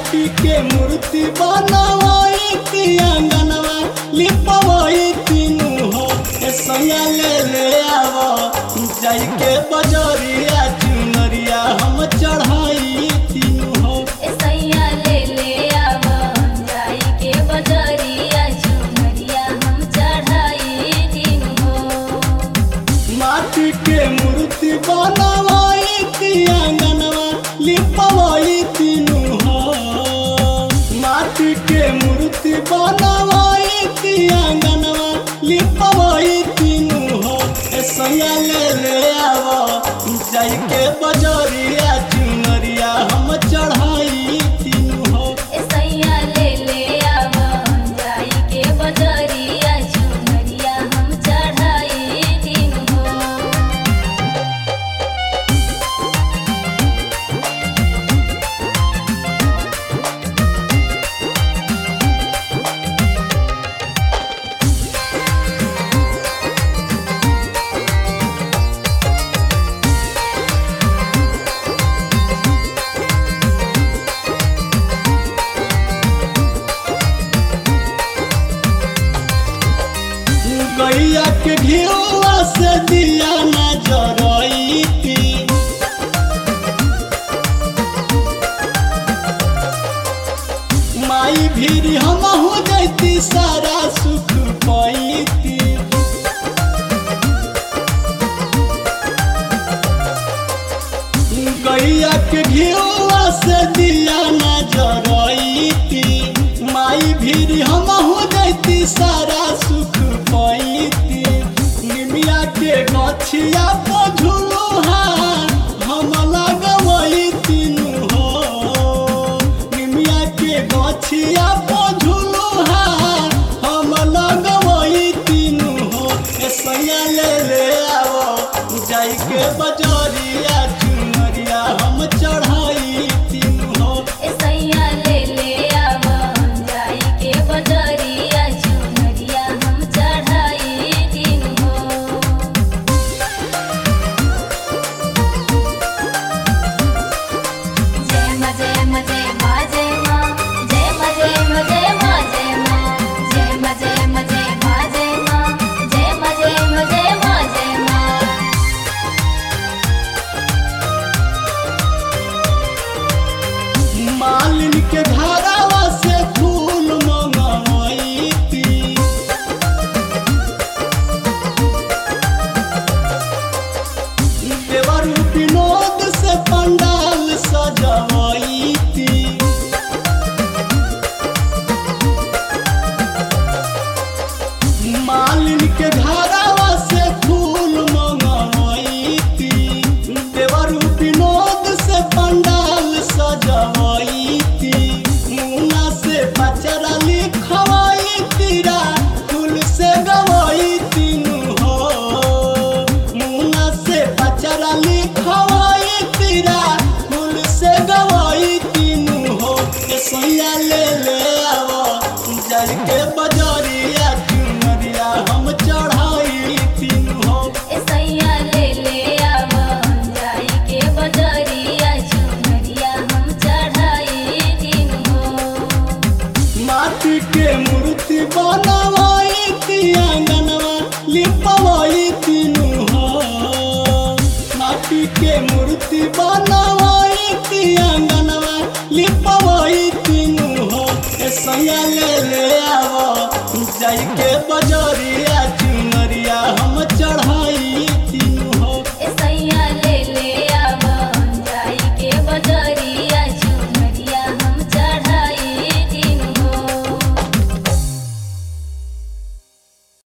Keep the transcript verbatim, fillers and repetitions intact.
माटी के मूर्ति बनवाई ती अंगनवा लिपवाई तीनू हो सैया ले ले आवो जाई के बजरिया चुनरिया हम चढ़ाई तीनू हो सैया ले ले आवो जाई के बजरिया चुनरिया हम चढ़ाई तीनू हो। माटी के मूर्ति बनवाई ती अंगनवा लिपवाई तीनू हो माटी के मूर्ति बनवाई ती अंगनवा लिपवाई तीनू हो सैया ले ले आवो जाई के बजरिया चुनरिया हम चढ़ाई तीनू हो सैया ले ले आवो जाई के बजरिया चुनरिया हम चढ़ाई तीनू हो। गैया के घिउआ से दिया न जरईती माई भीरी हम हो जैती सारा सुख पैती गैया के घिउआ से दिया न जरईती माई भीरी हम हो जैती सारा सुख पैती निमिया के गछिया पझुलुहा हम लगवई तीनू हो निमिया के गछिया पझुलुहा हम लगवई तीनू हो सैया ले ले आवो जाई के बजरिया चुनरिया हम चढ़ाई तीनू हो सैया ले ले आवो जाई के बजरिया चुनरिया हम चढ़ाई तीनू हो। जय मां जय मां जय मां जय मां जय मां जय मां जय मां जय मां जय मां जय मां जय मां जय मां जय मां जय मां जय मां जय मां। मालिन के घरवा से फूल मंगवाईती देवर विनोद से पंडाल सजवाईती मालिन के घरवा से फूल मंगवाईती देवर विनोद से पंडाल सजवाईती मुन्ना से बचरा लिखवाई तीरा फूल से गवाई तीनू हो मुन्ना से बचरा लिखवाई तीरा फूल से गवाई तीनू हो सैया ले ले आवो जाई के बजरिया चुनरिया हम चढ़ाई तीनू हो सैया ले ले आवो जाई के बजरिया चुनरिया हम चढ़ाई तीनू हो। माटी के मूर्ति बनवाई ती अंगनवा लिपवाई तीनू हो माटी के मूर्ति बनवाई ती अंगनवा लिपवाई तीनू हो सैया ले ले आवो जाई के बजरिया